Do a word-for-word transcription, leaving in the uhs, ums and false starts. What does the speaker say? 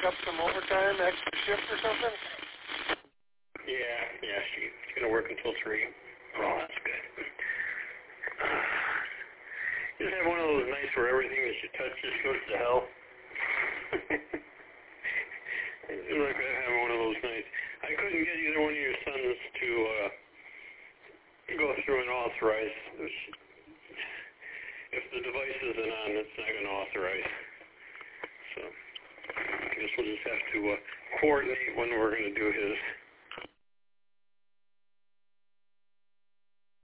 up some overtime, extra shift or something? Yeah, yeah, she, she's going to work until three. Oh, that's good. Uh, you just have one of those nights where everything that you touch just goes to hell. It's like having one of those nights. I couldn't get either one of your sons to uh, go through and authorize. If the device isn't on, it's not going to authorize. So I guess we'll just have to uh, coordinate when we're going to do his.